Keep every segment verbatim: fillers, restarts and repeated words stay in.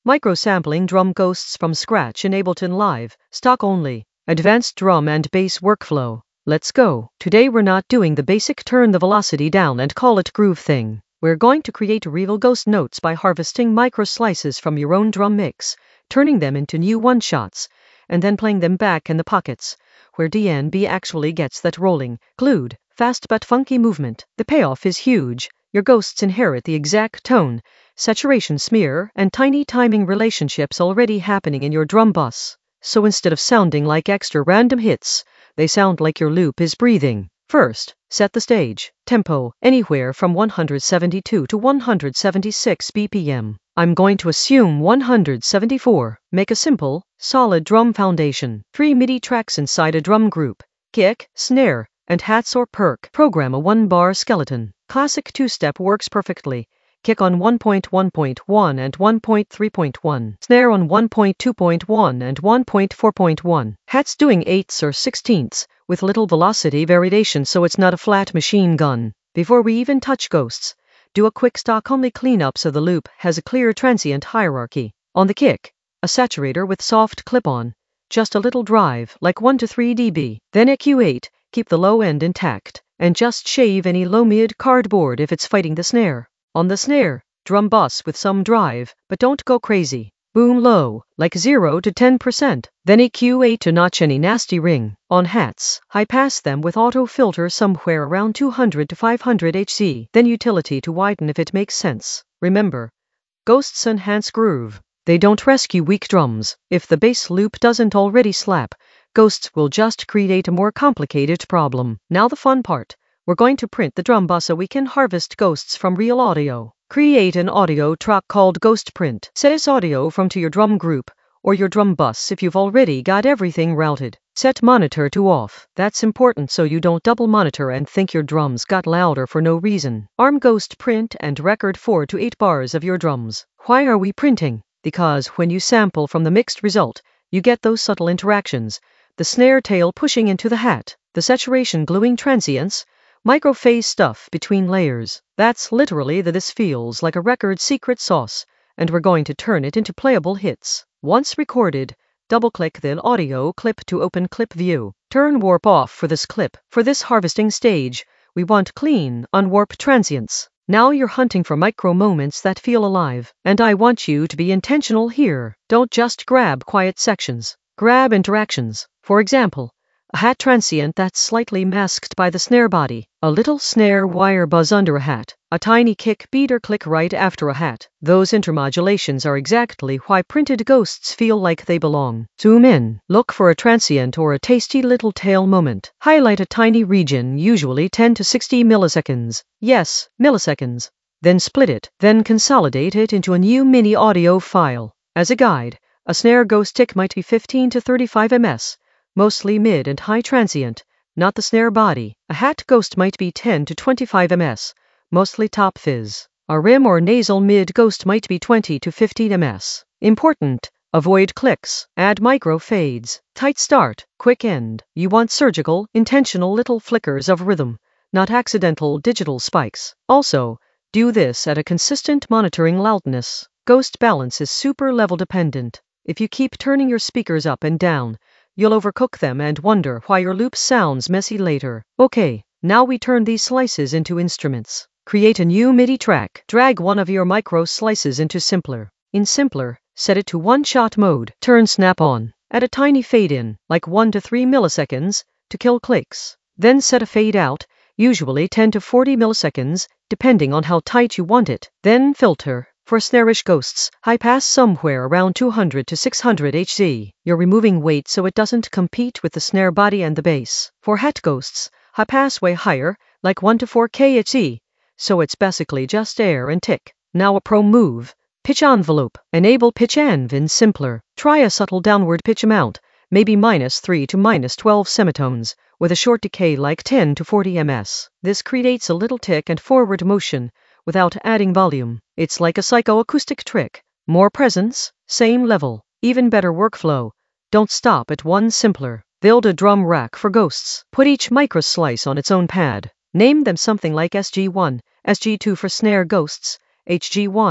Micro-sampling drum ghosts from scratch in Ableton Live, stock only. Advanced drum and bass workflow. Let's go. Today we're not doing the basic turn the velocity down and call it groove thing. We're going to create real ghost notes by harvesting micro slices from your own drum mix, turning them into new one-shots, and then playing them back in the pockets, where D N B actually gets that rolling, glued, fast but funky movement. The payoff is huge. Your ghosts inherit the exact tone, saturation smear, and tiny timing relationships already happening in your drum bus. So instead of sounding like extra random hits, they sound like your loop is breathing. First, set the stage. Tempo, anywhere from one hundred seventy-two to one hundred seventy-six B P M. I'm going to assume one hundred seventy-four. Make a simple, solid drum foundation. Three MIDI tracks inside a drum group. Kick, snare, and hats or perk. Program a one-bar skeleton. Classic two-step works perfectly. Kick on one point one point one and one point three point one. Snare on one point two point one and one point four point one. Hats doing eighths or sixteenths, with little velocity variation so it's not a flat machine gun. Before we even touch ghosts, do a quick stock-only cleanup so the loop has a clear transient hierarchy. On the kick, a saturator with soft clip-on. Just a little drive, like one to three decibels. Then E Q eight, keep the low end intact, and just shave any low-mid cardboard if it's fighting the snare. On the snare, drum bus with some drive, but don't go crazy. Boom low, like zero to ten percent. Then E Q eight to notch any nasty ring. On hats, high pass them with auto filter somewhere around two hundred to five hundred hertz. Then utility to widen if it makes sense. Remember, ghosts enhance groove. They don't rescue weak drums. If the bass loop doesn't already slap, ghosts will just create a more complicated problem. Now the fun part. We're going to print the drum bus so we can harvest ghosts from real audio. Create an audio track called Ghost Print. Set this audio from to your drum group, or your drum bus if you've already got everything routed. Set monitor to off. That's important so you don't double monitor and think your drums got louder for no reason. Arm Ghost Print and record four to eight bars of your drums. Why are we printing? Because when you sample from the mixed result, you get those subtle interactions. The snare tail pushing into the hat, the saturation gluing transients, microphase stuff between layers. That's literally the this feels like a record secret sauce, and we're going to turn it into playable hits. Once recorded, double-click the audio clip to open clip view. Turn warp off for this clip. For this harvesting stage, we want clean, unwarped transients. Now you're hunting for micro moments that feel alive, and I want you to be intentional here. Don't just grab quiet sections. Grab interactions. For example, a hat transient that's slightly masked by the snare body, a little snare wire buzz under a hat, a tiny kick beat or click right after a hat. Those intermodulations are exactly why printed ghosts feel like they belong. Zoom in, look for a transient or a tasty little tail moment. Highlight a tiny region, usually ten to sixty milliseconds. Yes, milliseconds. Then split it, then consolidate it into a new mini audio file. As a guide, a snare ghost tick might be fifteen to thirty-five milliseconds. Mostly mid and high transient, not the snare body. A hat ghost might be ten to twenty-five milliseconds, mostly top fizz. A rim or nasal mid ghost might be twenty to fifty milliseconds. Important, avoid clicks. Add micro fades. Tight start, quick end. You want surgical, intentional little flickers of rhythm, not accidental digital spikes. Also, do this at a consistent monitoring loudness. Ghost balance is super level dependent. If you keep turning your speakers up and down, you'll overcook them and wonder why your loop sounds messy later. Okay, now we turn these slices into instruments. Create a new MIDI track. Drag one of your micro slices into Simpler. In Simpler, set it to one-shot mode. Turn snap on. Add a tiny fade in, like one to three milliseconds, to kill clicks. Then set a fade out, usually ten to forty milliseconds, depending on how tight you want it. Then filter. For snarish ghosts, high pass somewhere around two hundred to six hundred hertz. You're removing weight so it doesn't compete with the snare body and the bass. For hat ghosts, high pass way higher, like one to four kilohertz, so it's basically just air and tick. Now a pro move. Pitch envelope. Enable pitch env in Simpler. Try a subtle downward pitch amount, maybe minus three to minus twelve semitones, with a short decay like ten to forty milliseconds. This creates a little tick and forward motion, without adding volume. It's like a psychoacoustic trick. More presence, same level, even better workflow. Don't stop at one Simpler. Build a drum rack for ghosts. Put each micro slice on its own pad. Name them something like S G one, S G two for snare ghosts, H G one,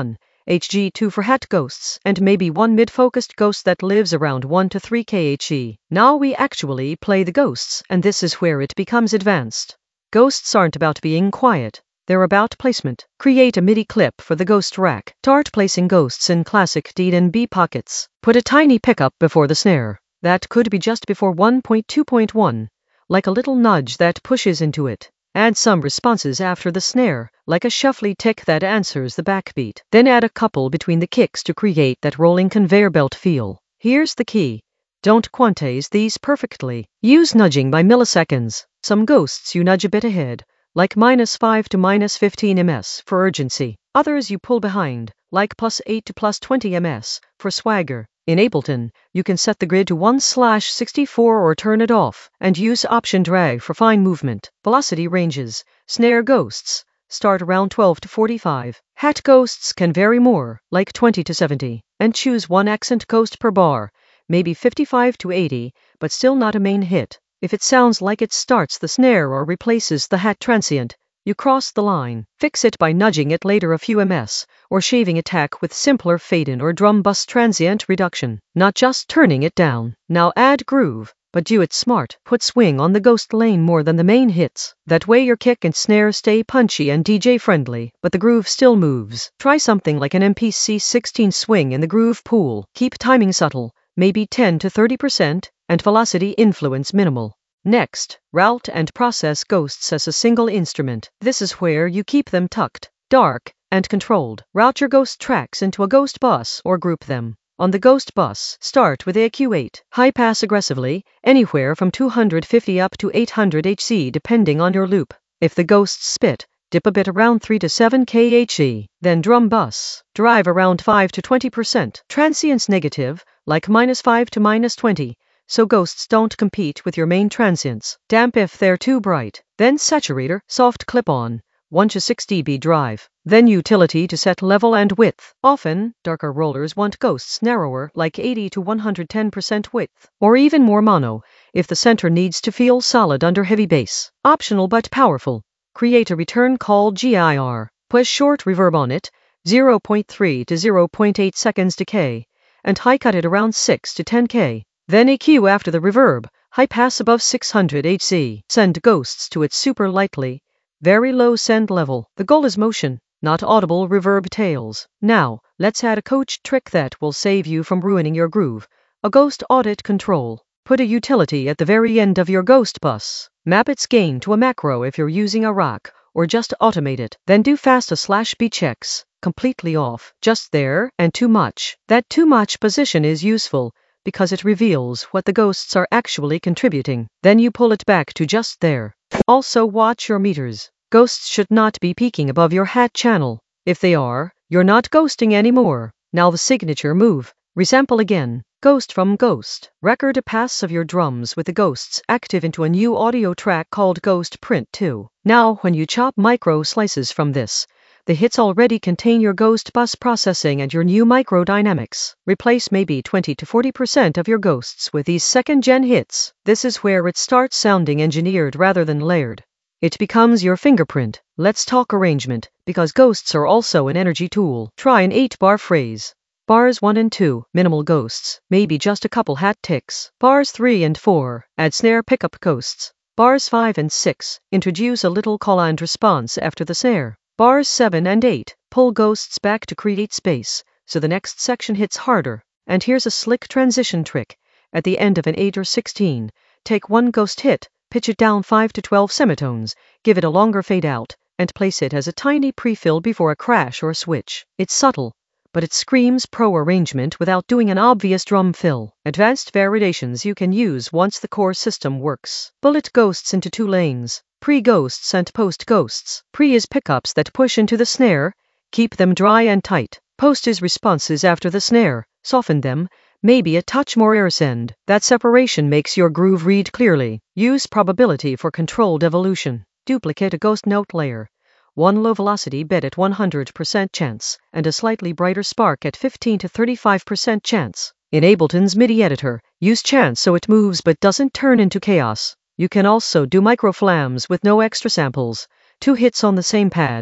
H G two for hat ghosts, and maybe one mid-focused ghost that lives around one to three K H E. Now we actually play the ghosts, and this is where it becomes advanced. Ghosts aren't about being quiet. They're about placement. Create a MIDI clip for the ghost rack. Start placing ghosts in classic D and B pockets. Put a tiny pickup before the snare. That could be just before one point two point one, like a little nudge that pushes into it. Add some responses after the snare, like a shuffly tick that answers the backbeat. Then add a couple between the kicks to create that rolling conveyor belt feel. Here's the key. Don't quantize these perfectly. Use nudging by milliseconds. Some ghosts you nudge a bit ahead, like minus five to minus fifteen milliseconds for urgency. Others you pull behind, like plus eight to plus twenty milliseconds for swagger. In Ableton, you can set the grid to one slash sixty-four or turn it off, and use option drag for fine movement. Velocity ranges. Snare ghosts start around twelve to forty-five. Hat ghosts can vary more, like twenty to seventy, and choose one accent ghost per bar, maybe fifty-five to eighty, but still not a main hit. If it sounds like it starts the snare or replaces the hat transient, you cross the line. Fix it by nudging it later a few milliseconds, or shaving attack with simpler fade-in or drum bus transient reduction, not just turning it down. Now add groove, but do it smart. Put swing on the ghost lane more than the main hits. That way your kick and snare stay punchy and D J friendly, but the groove still moves. Try something like an M P C sixteen swing in the groove pool. Keep timing subtle, maybe ten to thirty percent, and velocity influence minimal. Next, route and process ghosts as a single instrument. This is where you keep them tucked, dark, and controlled. Route your ghost tracks into a ghost bus or group them. On the ghost bus, start with A Q eight. High pass aggressively, anywhere from two hundred fifty up to eight hundred hertz depending on your loop. If the ghosts spit, dip a bit around three to seven K H E. Then drum bus, drive around five to twenty percent. Transients negative, like minus five to minus twenty. So ghosts don't compete with your main transients. Damp if they're too bright. Then saturator, soft clip-on, one to six decibel drive. Then utility to set level and width. Often, darker rollers want ghosts narrower, like eighty to one hundred ten percent width, or even more mono, if the center needs to feel solid under heavy bass. Optional but powerful. Create a return called G I R. Put short reverb on it, zero point three to zero point eight seconds decay, and high cut it around six to ten K. Then E Q after the reverb, high pass above six hundred hertz. Send ghosts to it super lightly, very low send level. The goal is motion, not audible reverb tails. Now, let's add a coach trick that will save you from ruining your groove. A ghost audit control. Put a utility at the very end of your ghost bus. Map its gain to a macro if you're using a rack, or just automate it. Then do fast A slash B checks, completely off, just there, and too much. That too much position is useful, because it reveals what the ghosts are actually contributing. Then you pull it back to just there. Also watch your meters. Ghosts should not be peaking above your hat channel. If they are, you're not ghosting anymore. Now the signature move. Resample again. Ghost from ghost. Record a pass of your drums with the ghosts active into a new audio track called Ghost Print two. Now when you chop micro slices from this, the hits already contain your ghost bus processing and your new micro dynamics. Replace maybe twenty to forty percent of your ghosts with these second-gen hits. This is where it starts sounding engineered rather than layered. It becomes your fingerprint. Let's talk arrangement, because ghosts are also an energy tool. Try an eight-bar phrase. Bars one and two, minimal ghosts, maybe just a couple hat ticks. Bars three and four, add snare pickup ghosts. Bars five and six, introduce a little call and response after the snare. Bars seven and eight, pull ghosts back to create space, so the next section hits harder. And here's a slick transition trick. At the end of an eight or sixteen, take one ghost hit, pitch it down five to twelve semitones, give it a longer fade out, and place it as a tiny pre-fill before a crash or switch. It's subtle, but it screams pro arrangement without doing an obvious drum fill. Advanced variations you can use once the core system works. Bullet ghosts into two lanes. Pre-ghosts and post-ghosts. Pre is pickups that push into the snare, keep them dry and tight. Post is responses after the snare, soften them, maybe a touch more air send. That separation makes your groove read clearly. Use probability for controlled evolution. Duplicate a ghost note layer. One low velocity bit at one hundred percent chance, and a slightly brighter spark at fifteen to thirty-five percent chance. In Ableton's MIDI editor, use chance so it moves but doesn't turn into chaos. You can also do microflams with no extra samples. Two hits on the same pad.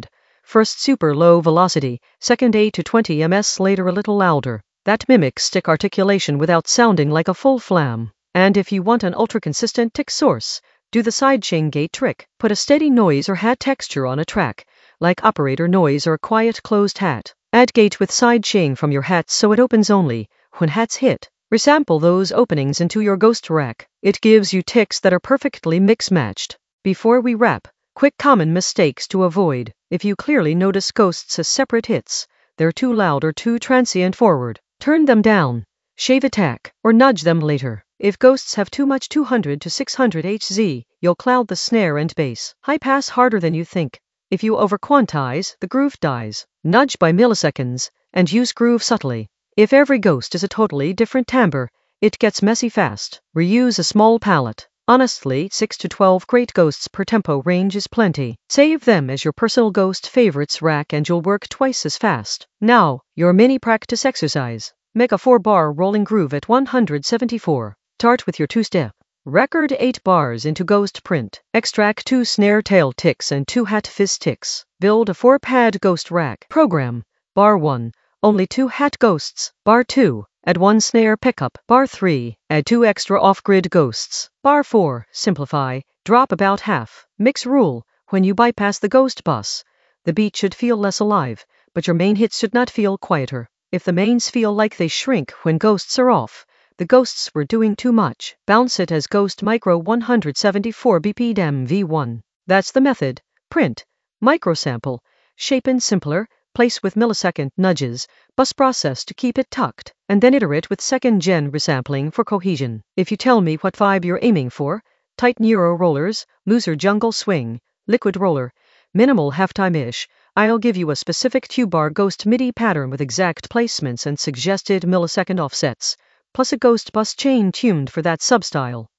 First super low velocity, second eight to twenty meters per later a little louder. That mimics stick articulation without sounding like a full flam. And if you want an ultra-consistent tick source, do the sidechain gate trick. Put a steady noise or hat texture on a track, like operator noise or a quiet closed hat. Add gate with sidechain from your hats so it opens only when hats hit. Resample those openings into your ghost rack. It gives you ticks that are perfectly mix-matched. Before we wrap, quick common mistakes to avoid. If you clearly notice ghosts as separate hits, they're too loud or too transient forward, turn them down, shave attack, or nudge them later. If ghosts have too much two hundred to six hundred hertz, you'll cloud the snare and bass. High pass harder than you think. If you over-quantize, the groove dies. Nudge by milliseconds, and use groove subtly. If every ghost is a totally different timbre, it gets messy fast. Reuse a small palette. Honestly, six to twelve great ghosts per tempo range is plenty. Save them as your personal ghost favorites rack and you'll work twice as fast. Now, your mini practice exercise. Make a four bar rolling groove at one hundred seventy-four. Start with your two-step. Record eight bars into ghost print. Extract two snare tail ticks and two hat fizz ticks. Build a four-pad ghost rack. Program. Bar one. Only two hat ghosts. Bar two. Add one snare pickup. Bar three. Add two extra off-grid ghosts. Bar four. Simplify. Drop about half. Mix rule. When you bypass the ghost bus, the beat should feel less alive, but your main hits should not feel quieter. If the mains feel like they shrink when ghosts are off, the ghosts were doing too much. Bounce it as Ghost Micro one hundred seventy-four B P M V one. That's the method. Print. Microsample. Shape in simpler. Place with millisecond nudges, bus process to keep it tucked, and then iterate with second-gen resampling for cohesion. If you tell me what vibe you're aiming for, tight Neuro rollers, looser jungle swing, liquid roller, minimal halftime-ish, I'll give you a specific two-bar ghost MIDI pattern with exact placements and suggested millisecond offsets, plus a ghost bus chain tuned for that substyle.